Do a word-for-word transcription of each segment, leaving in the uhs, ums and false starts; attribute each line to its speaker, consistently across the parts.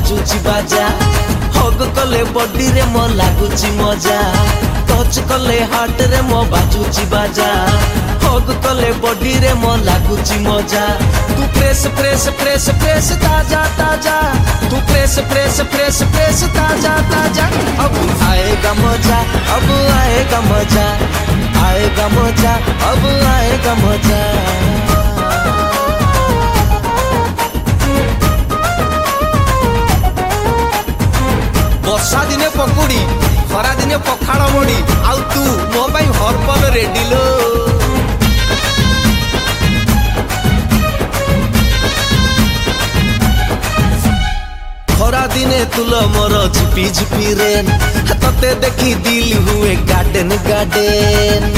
Speaker 1: बाजुची बाजा हग कले बॉडी रे मो लागुची मजा टच कले हार्ट रे मो बाजुची बाजा हग कले बॉडी रे मो लागुची मजा तू फ्रेश फ्रेश फ्रेश फ्रेश ताजा ताजा तू फ्रेश फ्रेश फ्रेश फ्रेश ताजा ताजा अब आएगा मजा अब आएगा मजा आएगा मजा अब आएगा मजा वर्षा दिने पकुड़ी खरा दिने पखाड़ मुड़ी आउ तू मो पाई हरपल रेडी लो खरा दिने तुल मोर झिपी झिपी रेन तते देखी दिल हुए गार्डन गार्डन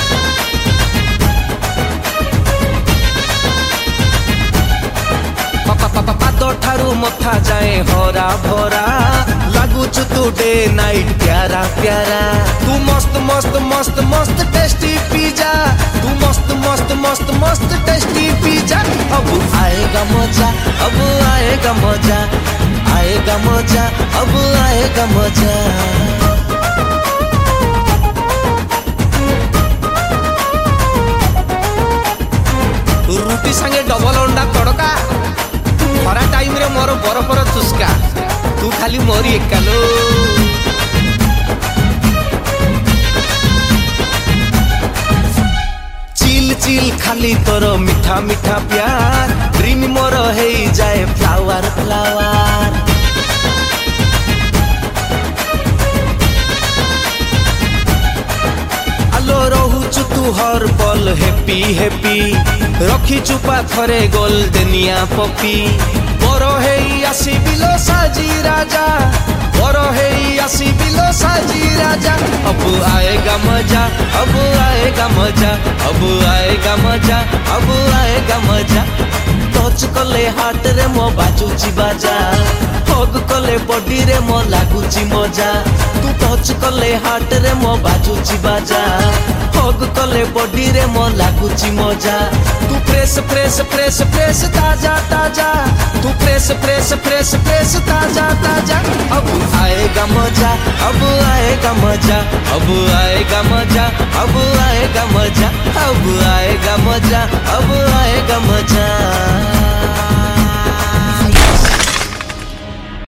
Speaker 1: पाद ठारू मथा जाए हरा भरा लागुच तू डे नाइट प्यारा प्यारा तू मस्त मस्त मस्त मस्त टेस्टी पिज्जा तू मस्त मस्त मस्त मस्त टेस्टी पिज्जा अब आएगा मजा अब आएगा मजा आएगा मजा अब आएगा मजा रुटी संगे डबल अंडा तड़का खरा टाइम रे मोर बरफर चुस्का तू खाली मोरी एकालो चिल चिल खाली तोर मीठा मीठा प्यार ड्रीम मोर हे जाए फ्लावर फ्लावर आलो रहुचु तू हर पल हैप्पी हैप्पी रखी चुपा थरे गोल्डनिया पपी बर हे आसी बिलो साजी राजा बर हे आसी बिलो साजी राजा अब आएगा मजा अब आएगा मजा अब आएगा मजा अब आएगा मजा टच कले हार्ट रे मो बाजुची बाजा हग कले बॉडी रे मो लागुची मजा तू टच कले हार्ट रे मो बाजुची बाजा हग कले बॉडी रे मो लागुची मजा तू फ्रेश फ्रेश फ्रेश फ्रेश ताजा ताजा तू फ्रेश फ्रेश फ्रेश फ्रेश ताजा ताजा अब आएगा मजा अब आएगा मजा अब आएगा मजा अब आएगा मजा अब आएगा मजा अब आएगा मजा